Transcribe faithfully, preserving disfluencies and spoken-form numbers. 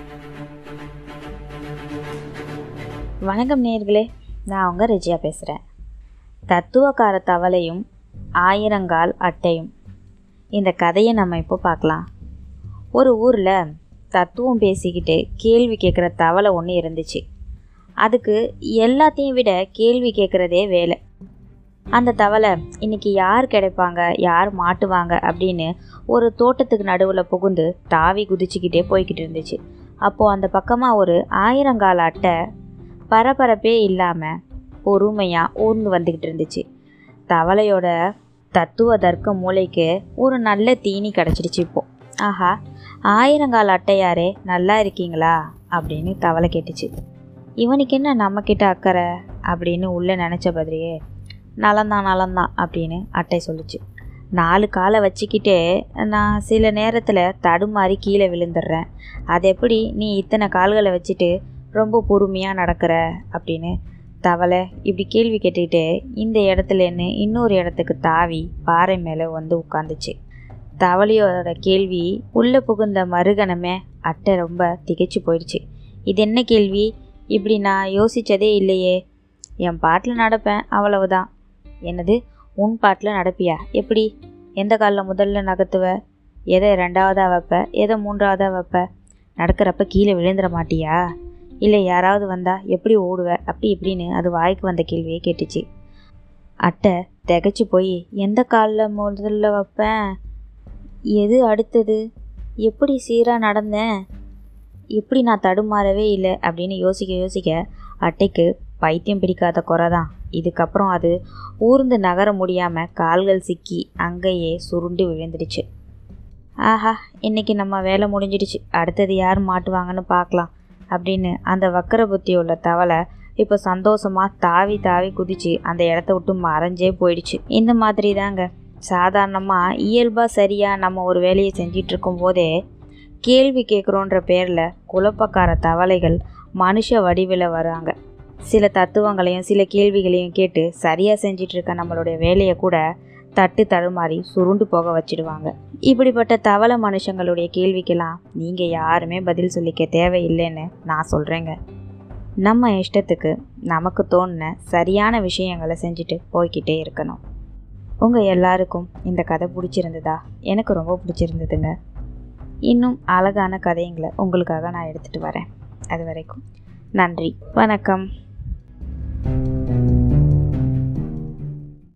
வணக்கம் நேயர்களே, நான் அவங்க ரெஜியா பேசுகிறேன். தத்துவக்கார தவளையும் ஆயிரங்கால் அட்டையும், இந்த கதையை நம்ம இப்போ பார்க்கலாம். ஒரு ஊரில் தத்துவம் பேசிக்கிட்டு கேள்வி கேட்குற தவளை ஒன்று இருந்துச்சு. அதுக்கு எல்லாத்தையும் விட கேள்வி கேட்குறதே வேலை. அந்த தவளை இன்றைக்கி யார் கிடைப்பாங்க, யார் மாட்டுவாங்க அப்படின்னு ஒரு தோட்டத்துக்கு நடுவில் புகுந்து தாவி குதிச்சுக்கிட்டே போய்கிட்டு இருந்துச்சு. அப்போது அந்த பக்கமாக ஒரு ஆயிரங்கால் அட்டை பரபரப்பே இல்லாமல் பொறுமையாக ஊர்ந்து வந்துக்கிட்டு இருந்துச்சு. தவளையோட தத்துவ தர்க்க மூளைக்கு ஒரு நல்ல தீனி கிடச்சிடுச்சு. இப்போது ஆஹா, ஆயிரங்கால் அட்டையாரே, நல்லா இருக்கீங்களா அப்படின்னு தவளை கேட்டுச்சு. இவனுக்கு என்ன நம்மக்கிட்ட அக்கறை அப்படின்னு உள்ளே நினச்ச பதிரியே, நலந்தான் நலந்தான் அப்படின்னு அட்டை சொல்லிச்சு. நாலு காலை வச்சுக்கிட்டே நான் சில நேரத்தில் தடுமாறி கீழே விழுந்துடுறேன். அது எப்படி நீ இத்தனை கால்களை வச்சுட்டு ரொம்ப பொறுமையாக நடக்கிற அப்படின்னு தவளை இப்படி கேள்வி கேட்டுக்கிட்டே இந்த இடத்துலேருந்து இன்னொரு இடத்துக்கு தாவி பாறை மேலே வந்து உட்காந்துச்சு. தவளையோட கேள்வி உள்ளே புகுந்த மறுகணமே அட்டை ரொம்ப திகைச்சு போயிடுச்சு. இது என்ன கேள்வி, இப்படி நான் யோசித்ததே இல்லையே. என் பாட்டில் நடப்பேன், அவ்வளவுதான். என்னது, உன் பாட்டில் நடப்பியா? எப்படி? எந்த காலில் முதல்ல நகர்த்துவ? எதை ரெண்டாவதாக வைப்ப? எதை மூன்றாவதாக வைப்ப? நடக்கிறப்ப கீழே விழுந்துட மாட்டியா? இல்லை யாராவது வந்தால் எப்படி ஓடுவ? அப்படி இப்படின்னு அது வாய்க்கு வந்த கேள்வியை கேட்டுச்சு. அட்டை திகைச்சு போய், எந்த காலில் முதல்ல வைப்பேன், எது அடுத்தது, எப்படி சீராக நடந்தேன், எப்படி நான் தடுமாறவே இல்லை அப்படின்னு யோசிக்க யோசிக்க அட்டைக்கு பைத்தியம் பிடிக்காத குறை தான். இதுக்கப்புறம் அது ஊர்ந்து நகர முடியாமல் கால்கள் சிக்கி அங்கேயே சுருண்டு விழுந்துடுச்சு. ஆஹா, இன்றைக்கி நம்ம வேலை முடிஞ்சிடுச்சு, அடுத்தது யார் மாட்டுவாங்கன்னு பார்க்கலாம் அப்படின்னு அந்த வக்கர புத்தி உள்ள தவளை இப்போ சந்தோஷமாக தாவி தாவி குதிச்சு அந்த இடத்த விட்டு மறைஞ்சே போயிடுச்சு. இந்த மாதிரி தாங்க சாதாரணமாக இயல்பாக சரியாக நம்ம ஒரு வேலையை செஞ்சிட்ருக்கும் போதே கேள்வி கேட்குறோன்ற பேரில் குழப்பக்கார தவளைகள் மனுஷ வடிவில் வராங்க. சில தத்துவங்களையும் சில கேள்விகளையும் கேட்டு சரியாக செஞ்சிட்ருக்க நம்மளுடைய வேலையை கூட தட்டு தடுமாறி சுருண்டு போக வச்சிடுவாங்க. இப்படிப்பட்ட தவளை மனுஷங்களுடைய கேள்விக்கெல்லாம் நீங்கள் யாருமே பதில் சொல்லிக்க தேவையில்லைன்னு நான் சொல்கிறேங்க. நம்ம இஷ்டத்துக்கு நமக்கு தோணுன சரியான விஷயங்களை செஞ்சுட்டு போய்கிட்டே இருக்கணும். உங்கள் எல்லாருக்கும் இந்த கதை பிடிச்சிருந்ததா? எனக்கு ரொம்ப பிடிச்சிருந்ததுங்க. இன்னும் அழகான கதைங்களை உங்களுக்காக நான் எடுத்துகிட்டு வரேன். அது வரைக்கும் நன்றி, வணக்கம்.